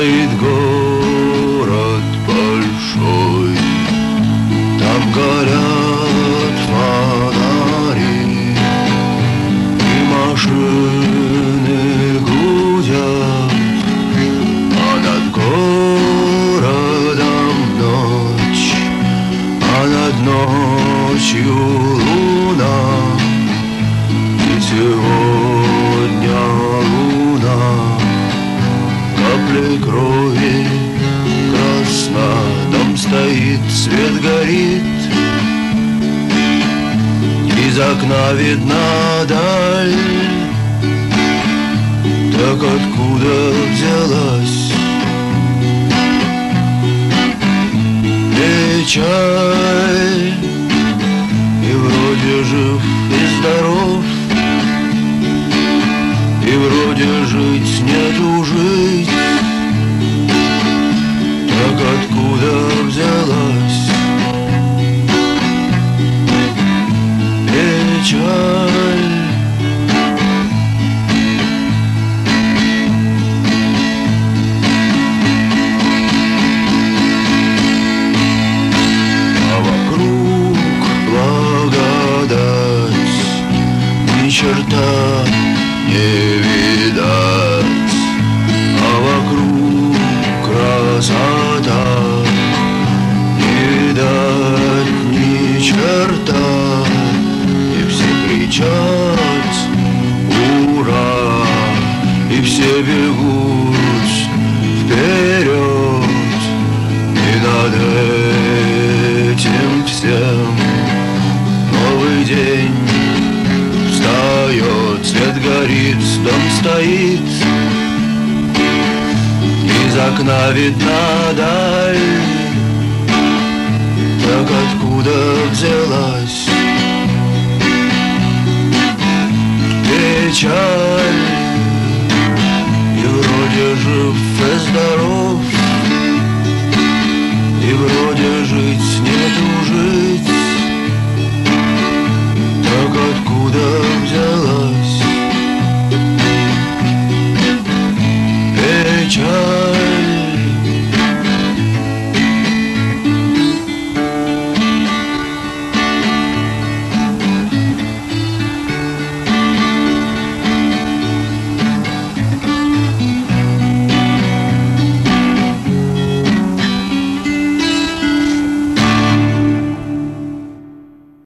стоит город большой, там горят фонари, и машины гудят, а над городом ночь, а над ночью луна. И сегодня луна каплей крови красна, дом стоит, свет горит, из окна видна даль. Так откуда взялась печаль? И вроде жив и здоров, и вроде жить нету жить. Так откуда взялась печаль? А вокруг благодать, ни черта не видать, а вокруг красота, не видать ни черта. И все кричат ура, и все бегут вперед, и над этим всем новый день встает, свет горит, дом стоит, из окна видна даль. Так откуда взялась печаль? И вроде жив и здоров,